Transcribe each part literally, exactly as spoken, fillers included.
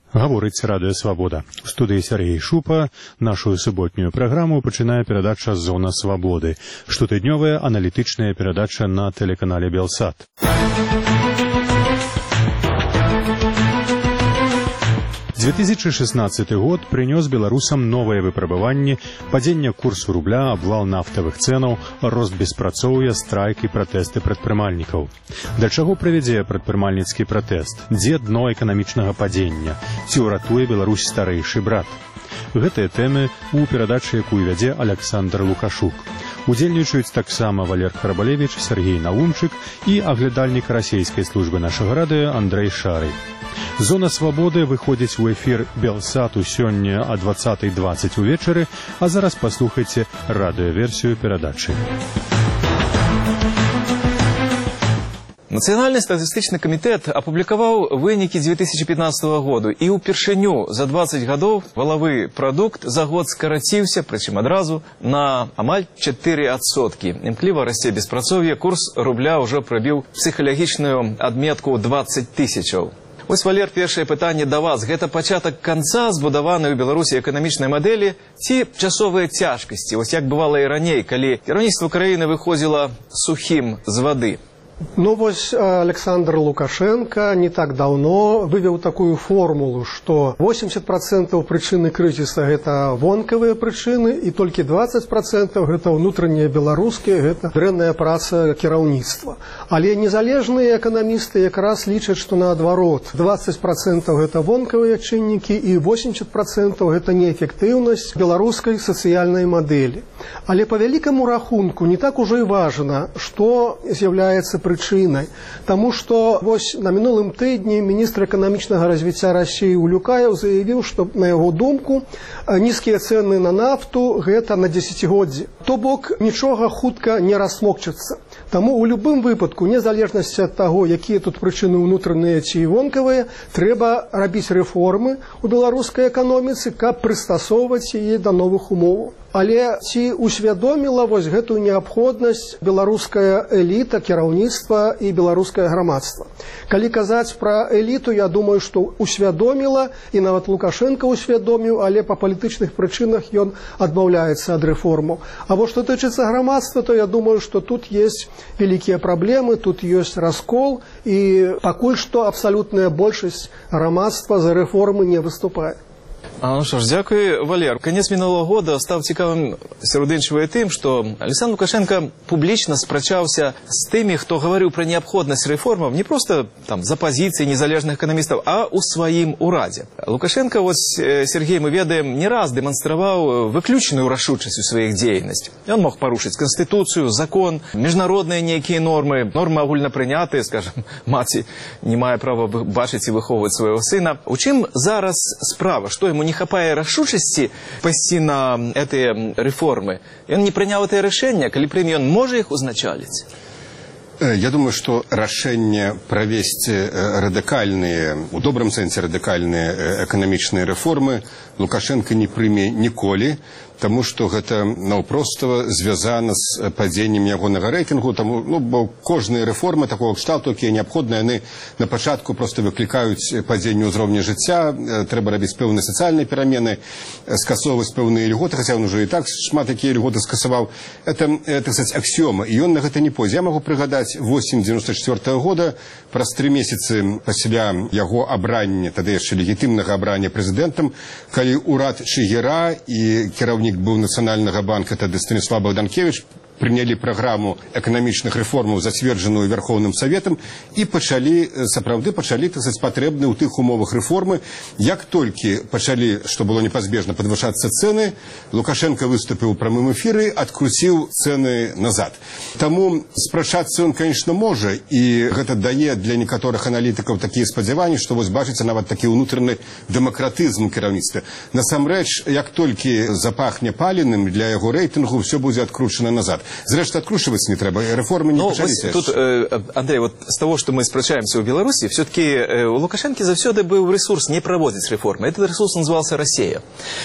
Гаворыць Радыё Свабода. У студыі Сергей Шупа нашу суботнюю праграму пачынае перадача «Зона свабоды», штотыднёвая аналітычная перадача на тэлеканале Белсат. две тысячи шестнадцатый год принес беларусам новые выпрабаванні, падзення курсу рубля, абвал нафтавых цэнаў, рост беспрацоўя, страйк і пратэсты прадпрымальнікаў. Да чаго прывядзе прадпрымальніцкі пратэст? Дзе дно эканамічнага падзення? Ці ўратуе Беларусь старэйшы брат? Гэтыя тэмы ў перадачы, якую вядзе Александр Лукашук. Удзельнічаюць таксама Валер Харабалевич, Сергей Наумчык і аглядальнік расійскай службы нашага радыё Андрэй Шарый. Зона свабоды выходзіць у эфір Белсату сёння о двадцатай дваццаць увечары, а зараз паслухайце радыёверсію перадачы. Нацыянальны статыстычны камітэт апублікаваў вынікі две тысячи пятнадцатого году, і ўпершыню за двадцать гадоў валавы прадукт за год скараціўся, прычым адразу, на амаль чатыры адсоткі. Імкліва расце беспрацоўе, курс рубля ўжо прабіў псіхалагічную адметку двадцать тысячаў. Вось, Валер, першае пытанне да вас. Гэта пачатак канца збудаванай у Беларусі эканамічнай мадэлі ці часовыя цяжкасці? Вось як бывала і раней, калі кіраўніцтва краіны выходзіла сухім з вады? Ну, вось Александр Лукашенко не так давно вывел такую формулу, что восемьдесят процентов причины кризиса – это вонкавыя причины, и только двадцать процентов – это внутренние белорусские, это дрэнная праца кіраўніцтва. Але незалежные экономисты как раз лічаць, что наоборот, двадцать процентов – это вонкавыя чыннікі, и восемьдесят процентов – это неэффективность белорусской социальной модели. Але по великому рахунку не так уже и важно, что является причиной. Тому что вось на минулым тыдні министр экономичного развития России Улюкаев заявил, что, на его думку, низкие цены на нафту – это на десятигоддзе. То бок ничего хутка не рассмокчется. Тому у любым выпадку, незалежнасці ад таго, якія тут прычыны ўнутраныя ці вонкавыя, трэба рабіць рэформы ў беларускай эканоміцы, каб прыстасоўваць яе да новых умоваў. Але ці усвядоміла вось гэтую неабходнасць беларуская эліта, кіраўніцтва і беларускае грамадства? Калі казаць пра эліту, я думаю, што усвядоміла, і нават Лукашенко усвядоміў, але па палітычных прычынах ён адмаўляецца ад рэформаў. А вот што тычыцца грамадства, то я думаю, што тут есть великие проблемы, тут есть раскол, и пакуль што абсолютная большасць грамадства за рэформы не выступае. А, ну что ж, дякую, Валер. Конец минулого года став цікавым сярод іншага тым, што Александр Лукашенко публічна спрачаўся з тымі, хто гаварыў пра неабходнасць рэформаў не проста там за пазіцыі незалежных эканамістаў, а ў сваім урадзе. Лукашенко, вось, Сергей, мы ведаем, не раз дэманстраваў выключную рашучасць у сваіх дзейнасцях. Ён мог парушыць канстытуцыю, закон, міжнародныя нейкія нормы, нормы агульнапрынятыя, скажем, маці не мае права бачыць і выхоўваць свайго сына. У чым зараз справа? Што ему не хапае рашучасці пайсці на гэтыя рэформы? Ён не прыняў гэтае рашэнне, калі прыме, ён можа іх узначаліць? Я думаю, что решение провести радикальные, в добром сенсе радикальные экономичные реформы Лукашенко не прыме ніколі, тому что гэта наўпростава звязана з падзеннем ягонага рэйтынгу, тому, ну, бо кожныя рэформы такого кшталту, якія неабходныя, яны на пачатку просто выклікаюць падзенне ўзроўня жыцця, трэба рабіць пэўныя сацыяльныя перамены, скасоўваць пэўныя льготы, хаця он уже і так шмат якія льготы скасаваў. Это, так сказать, аксіома, і ён на гэта не пойдзе. Я могу прыгадаць восень девяносто четвёртого года, праз тры месяцы пасля яго абрання, тады яшчэ легітымнага абрання прэзідэнтам, калі урад Чыгера і кіраўнік был Национального банка, тады Станислав Богданкевич, прынялі праграму эканамічных рэформаў, зацверджаную Верховным Советом, і пачалі, сапраўды пачалі, так сказать, патрэбны ў тых умовах рэформы. Як толькі пачалі, што было непазбежна, падвышацца цэны, Лукашенко выступіў у прамым эфіры, адкруціў цэны назад. Таму спрачацца ён, конечно, можа, і гэта дае для некаторых аналітыкаў такія спадзяванні, што вось бачыцца нават такі ўнутраны дэмакратызм кіраўніцтва. Насамрэч, як толькі запахне паленым, для яго рэйтынгу ўсё будзе адкручана назад. Зрештою, откручиваться не треба. Реформи не Ну, почалися. ось тут, э, Андрей, вот с того, что мы спрачаемся у Беларуси, все-таки э, у Лукашенко завсёды был ресурс не проводить реформы. Этот ресурс назывался Россия.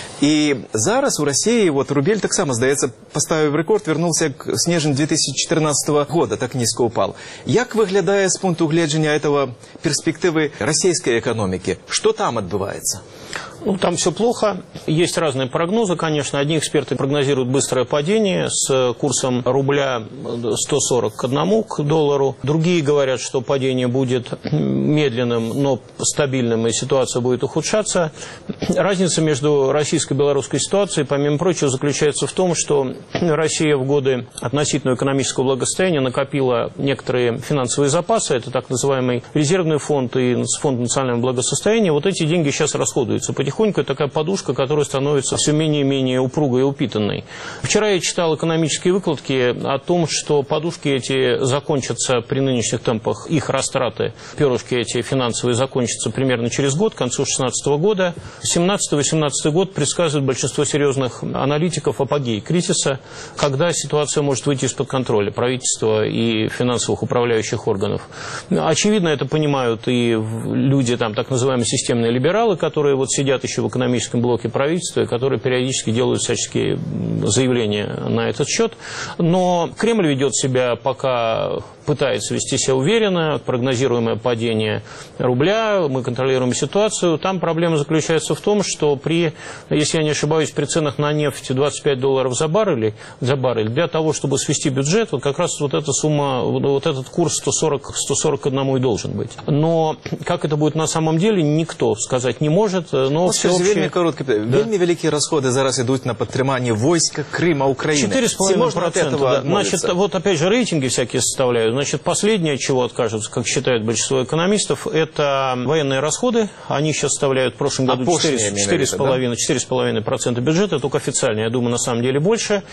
И зараз у России вот рубель так само, здається, поставив рекорд, вернулся к снежень две тысячи четырнадцатого года, так низко упал. Як выглядает с пункту гледжения этого перспективы российской экономики? Что там отбывается? Ну, там все плохо. Есть разные прогнозы, конечно. Одни эксперты прогнозируют быстрое падение с курсом рубля сто сорок к одному к доллару. Другие говорят, что падение будет медленным, но стабильным, и ситуация будет ухудшаться. Разница между российской и белорусской ситуацией, помимо прочего, заключается в том, что Россия в годы относительного экономического благосостояния накопила некоторые финансовые запасы. Это так называемый резервный фонд и фонд национального благосостояния. Вот эти деньги сейчас расходуются потихоньку. Потихоньку такая подушка, которая становится все менее и менее упругой и упитанной. Вчера я читал экономические выкладки о том, что подушки эти закончатся при нынешних темпах, их растраты, перышки эти финансовые закончатся примерно через год, к концу две тысячи шестнадцатого года. семнадцатый-восемнадцатый год предсказывает большинство серьезных аналитиков апогей кризиса, когда ситуация может выйти из-под контроля правительства и финансовых управляющих органов. Очевидно, это понимают и люди, там, так называемые системные либералы, которые вот сидят еще в экономическом блоке правительства, которые периодически делают всяческие заявления на этот счет. Но Кремль ведет себя пока пытается вести себя уверенно, прогнозируемое падение рубля, мы контролируем ситуацию. Там проблема заключается в том, что при, если я не ошибаюсь, при ценах на нефть двадцать пять долларов за баррель, за баррель, для того, чтобы свести бюджет, вот как раз вот эта сумма, вот этот курс сто сорок, сто сорок к одному и должен быть. Но как это будет на самом деле, никто сказать не может. Но всеобщее... Вельми коротке, да. Вельми великие расходы зараз идут на подтримание войска Крыма, Украины. четыре с половиной процента. Да. Значит, вот опять же рейтинги всякие составляют. Значит, последнее, от чего откажутся, как считают большинство экономистов, это военные расходы. Они сейчас составляют в прошлом году четыре с половиной процента бюджета. Только официально, я думаю, на самом деле больше.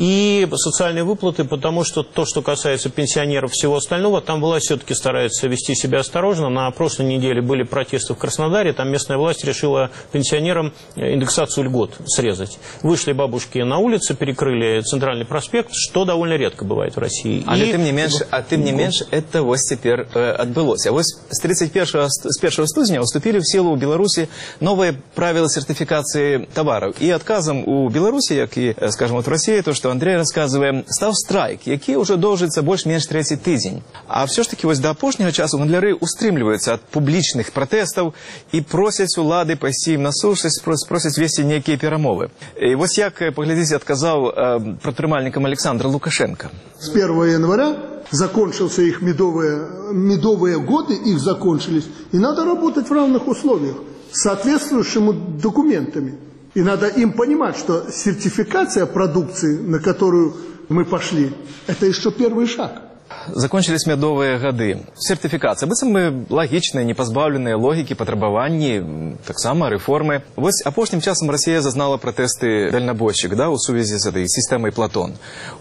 И социальные выплаты, потому что то, что касается пенсионеров, всего остального, там власть все-таки старается вести себя осторожно. На прошлой неделе были протесты в Краснодаре. Там местная власть решила пенсионерам индексацию льгот срезать. Вышли бабушки на улицы, перекрыли центральный проспект, что довольно редко бывает в России. Але и... тым не менш, а тым не менш, это вось цяпер э, адбылося. Вось с тридцать первого с первого студня уступили в силу у Беларуси новые правила сертификации товаров. И отказом у Беларуси, як и, скажем, вот в России, то, что Андрей рассказывает, став страйк, який уже доўжыцца больш-менш третий тыдзень. А все ж таки вось до апошняга часу гандляры устрымліваюцца ад публічных пратэстаў і просяць улады пайсці ім на сушасць, просяць весці нейкія перамовы. І вось як, паглядзіце, адказаў э, прадпрымальнікам Александр Лукашенко. С первого января закончился их медовые, медовые годы, их закончились, и надо работать в равных условиях, с соответствующими документами. И надо им понимать, что сертификация продукции, на которую мы пошли, это еще первый шаг. Закончились медовые годы. Сертификация. Быццам мы лагічныя, не пазбаўленыя логікі, патрабаванні, таксама рэформы. Вось апошнім часам Россия зазнала протесты дальнобойщик, да, у сувязі з этой системой Платон.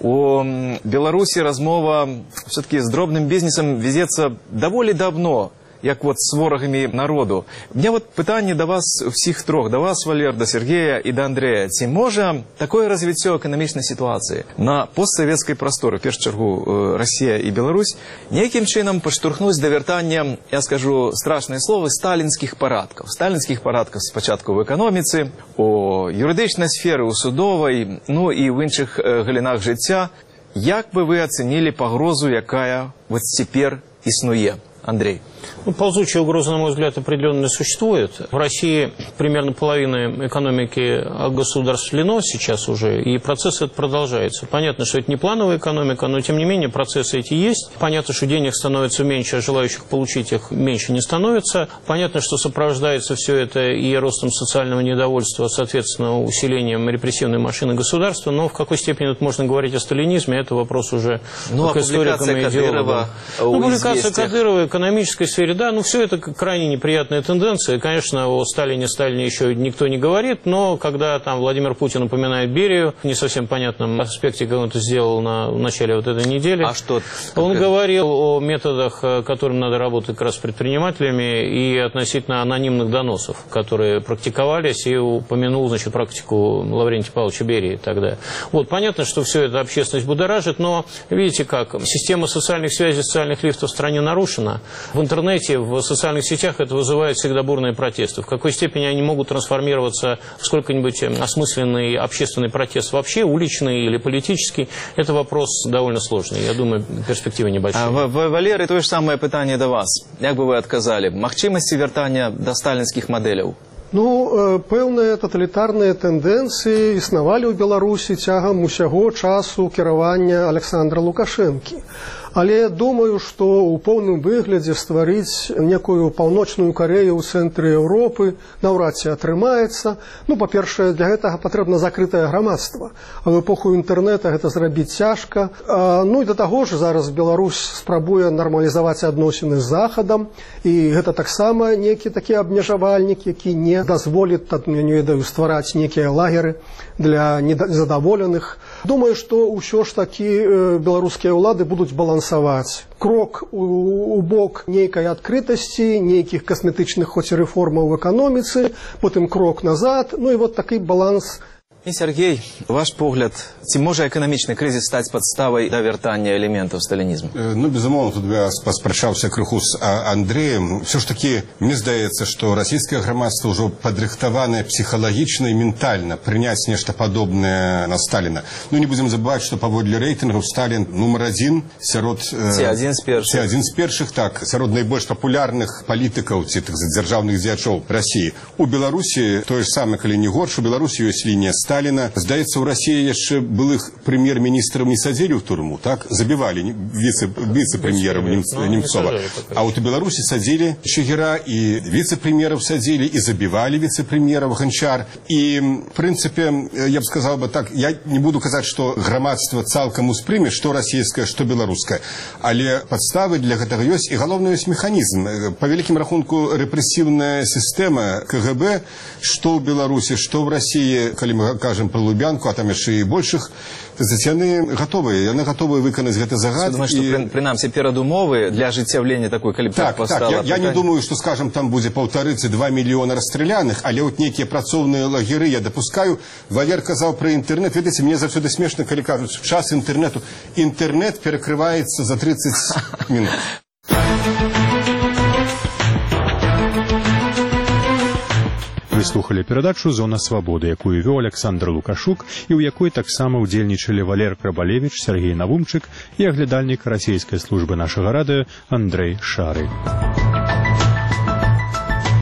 У Беларуси размова все-таки с дробным бизнесом везется довольно давно, як вот с ворогами народу. У меня вот пытание до вас всех трех, до вас, Валер, до Сергея и до Андрея. Ці може такое развіццё эканамічнай ситуации на постсоветской просторы, в першую чергу Россия и Беларусь, неким чином поштурхнуть до вертання, я скажу страшное слово, сталинских парадков. Сталинских парадков спочатку в экономице, у юридичной сферы, у судовой, ну и в інших галинах життя. Як бы вы оценили погрозу, якая вот теперь існує? Андрей. Ну, ползучая угроза, на мой взгляд, определенно существует. В России примерно половина экономики огосударствлено сейчас уже, и процесс этот продолжается. Понятно, что это не плановая экономика, но, тем не менее, процессы эти есть. Понятно, что денег становится меньше, а желающих получить их меньше не становится. Понятно, что сопровождается все это и ростом социального недовольства, соответственно, усилением репрессивной машины государства, но в какой степени тут можно говорить о сталинизме, это вопрос уже ну, к историкам и идеологам. Ну, публикация Кадырова, экономической сфере, да, ну все это крайне неприятная тенденция. Конечно, о Сталине, Сталине еще никто не говорит, но когда там Владимир Путин упоминает Берию, в не совсем понятном аспекте, как он это сделал на, в начале вот этой недели, а что? Он говорил о методах, которым надо работать как раз с предпринимателями, и относительно анонимных доносов, которые практиковались, и упомянул, значит, практику Лаврентия Павловича Берии тогда. Вот, понятно, что все это общественность будоражит, но видите как, система социальных связей, социальных лифтов в стране нарушена. В интернете, в социальных сетях это вызывает всегда бурные протесты. В какой степени они могут трансформироваться в сколько-нибудь осмысленный общественный протест вообще, уличный или политический, это вопрос довольно сложный. Я думаю, перспективы небольшие. А, Валерий, то же самое питание до вас. Як бы вы отказали? Махчимости вертания до сталинских моделей? Ну, пэўныя таталітарныя тэндэнцыі існавалі ў Беларусі цягам усяго часу кіравання Александра Лукашэнкі. Але думаю, што ў поўным выглядзе стварыць некую паўночную Карею ў цэнтры Еўропы наўрад ці атрымаецца. Ну, па-першае, для гэтага патрэбна закрытае грамадства. А ў эпоху інтэрнэта гэта зрабіць цяжка. А, ну і да таго ж зараз Беларусь спрабуе нармалізаваць адносіны з Захадам. І гэта таксама некі такі абмежавальнік, які не дазволіць, я не ведаю, ствараць некія лагеры для незадаволеных. Думаю, што ўсё ж такі беларускія ўлады будуць балансаваць. Крок у, у бок нейкай адкрытасці, нейкіх касметычных хоць і рэформаў в эканоміцы, потым крок назад, ну і вот такі баланс. И, Сергей, ваш погляд, ці може економічний кризис стати підставою до вертання елементів сталінізму? Ну, безумовно, тут я поспрачався криху з Андреем. Все ж таки, мені здається, що російське громадство вже підрихтоване психологічно і ментально прийняти нечто подобне на Сталіна. Ну, не будемо забувати, що поводле рейтингів Сталін номер один серед... Ці один з перших. Ці один з перших, так, серед найбільш популярних політиків, цих державних діячів Росії. У Білорусі, то ж саме, коли не горш, у Білорусі є лінія Сталина. Здається, у Росії яшчэ былых прем'єр-міністрів не садили в турму, так? Забивали вице-премьеров Немцова. А вот у Беларуси садили Чигира, и вице-премьеров садили, и забивали вице-премьеров Гончар. И, в принципе, я бы сказал бы так, я не буду казать, что громадство цалком успрыме, что российское, что белорусское. Але подставы для гэтага ёсць, и головный ёсць механизм. По великим рахунку, репрессивная система КГБ, что в Беларуси, что в России, коли мы кажем про Лубянку, а там еще и больших, яны готовы, яны готовы выканаць гэты загад. Думаю, что и... принамсі перадумовы для ажыццяўлення такой, калі так, так, я, я не думаю, что, скажем, там будзе полторы-два миллиона расстреляных, але вот некие працоўныя лагеры я допускаю. Валер казаў про интернет. Видите, мне завсёды смешно, калі кажуць, в час интернету. Интернет перекрывается за тридцать минут. Вы слухали перадачу «Зона свабоды», якую вёў Александр Лукашук і ў якой таксама ўдзельнічалі Валер Крабалевіч, Сергей Навумчык і аглядальнік расійскай службы нашага радыё Андрэй Шары.